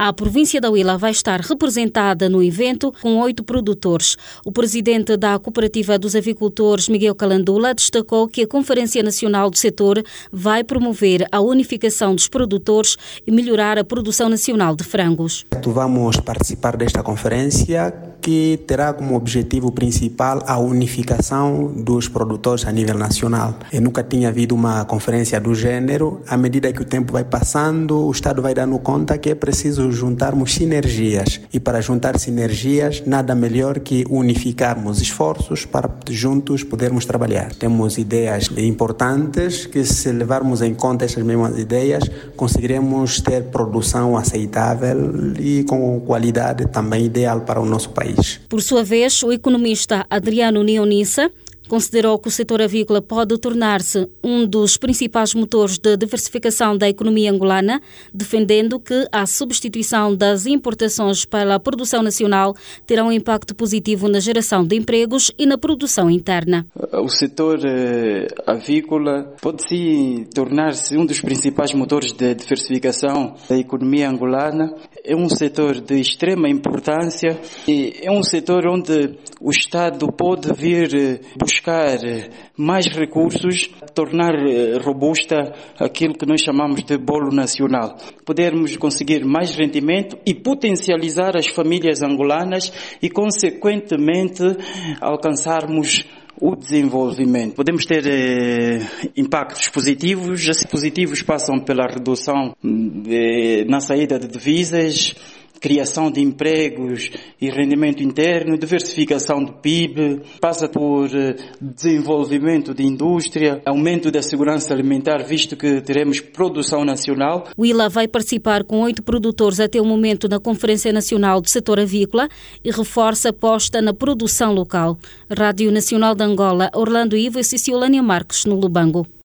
A província da Huila vai estar representada no evento com 8 produtores. O presidente da Cooperativa dos Avicultores, Miguel Calandula, destacou que a Conferência Nacional do Setor vai promover a unificação dos produtores e melhorar a produção nacional de frangos. Vamos participar desta conferência que terá como objetivo principal a unificação dos produtores a nível nacional. Eu nunca tinha havido uma conferência do gênero. À medida que o tempo vai passando, o Estado vai dando conta que é preciso juntarmos sinergias. E para juntar sinergias, nada melhor que unificarmos esforços para juntos podermos trabalhar. Temos ideias importantes que, se levarmos em conta essas mesmas ideias, conseguiremos ter produção aceitável e com qualidade também ideal para o nosso país. Por sua vez, o economista Adriano Nionissa considerou que o setor avícola pode tornar-se um dos principais motores de diversificação da economia angolana, defendendo que a substituição das importações pela produção nacional terá um impacto positivo na geração de empregos e na produção interna. O setor avícola pode sim tornar-se um dos principais motores de diversificação da economia angolana. É um setor de extrema importância e é um setor onde o Estado pode vir buscar mais recursos, tornar robusta aquilo que nós chamamos de bolo nacional. Podermos conseguir mais rendimento e potencializar as famílias angolanas e, consequentemente, alcançarmos o desenvolvimento. Podemos ter impactos positivos. Esses positivos passam pela redução na saída de divisas, criação de empregos e rendimento interno, diversificação do PIB, passa por desenvolvimento de indústria, aumento da segurança alimentar, visto que teremos produção nacional. O Huila vai participar com 8 produtores até o momento na Conferência Nacional do Setor Avícola e reforça a aposta na produção local. Rádio Nacional de Angola, Orlando Ivo e Ciciolânia Marques, no Lubango.